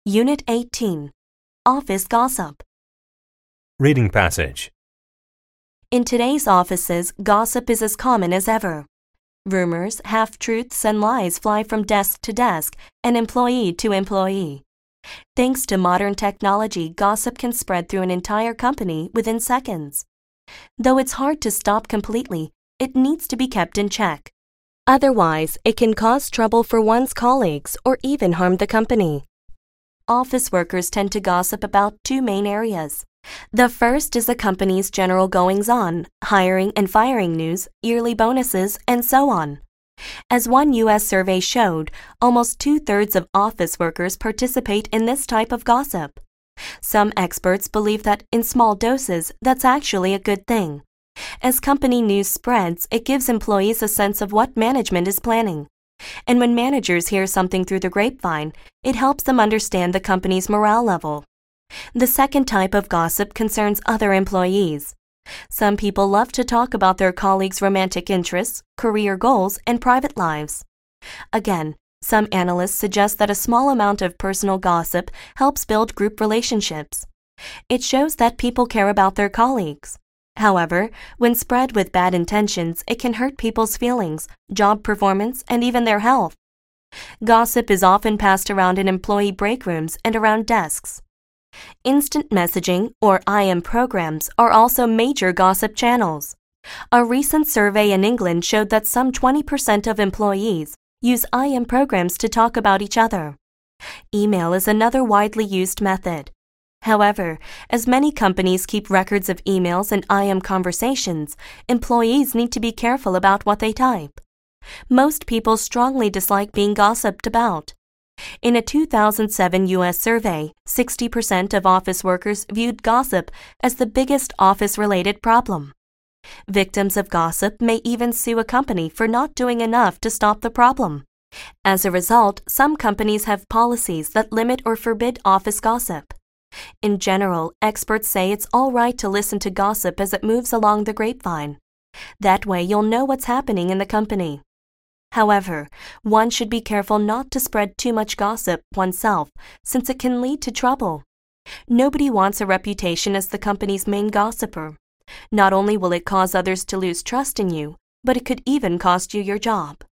Unit 18, Office Gossip. Reading passage. In today's offices, gossip is as common as ever. Rumors, half-truths, and lies fly from desk to desk and employee to employee. Thanks to modern technology, gossip can spread through an entire company within seconds. Though it's hard to stop completely, it needs to be kept in check. Otherwise, it can cause trouble for one's colleagues or even harm the company. Office workers tend to gossip about two main areas. The first is the company's general goings-on, hiring and firing news, yearly bonuses, and so on. As one U.S. survey showed, almost 2/3 of office workers participate in this type of gossip. Some experts believe that in small doses, that's actually a good thing. As company news spreads, it gives employees a sense of what management is planning. And when managers hear something through the grapevine, it helps them understand the company's morale level. The second type of gossip concerns other employees. Some people love to talk about their colleagues' romantic interests, career goals, and private lives. Again, some analysts suggest that a small amount of personal gossip helps build group relationships. It shows that people care about their colleagues. However, when spread with bad intentions, it can hurt people's feelings, job performance, and even their health. Gossip is often passed around in employee break rooms and around desks. Instant messaging, or IM programs, are also major gossip channels. A recent survey in England showed that some 20% of employees use IM programs to talk about each other. Email is another widely used method. However, as many companies keep records of emails and IM conversations, employees need to be careful about what they type. Most people strongly dislike being gossiped about. In a 2007 U.S. survey, 60% of office workers viewed gossip as the biggest office-related problem. Victims of gossip may even sue a company for not doing enough to stop the problem. As a result, some companies have policies that limit or forbid office gossip. In general, experts say it's all right to listen to gossip as it moves along the grapevine. That way you'll know what's happening in the company. However, one should be careful not to spread too much gossip oneself, since it can lead to trouble. Nobody wants a reputation as the company's main gossiper. Not only will it cause others to lose trust in you, but it could even cost you your job.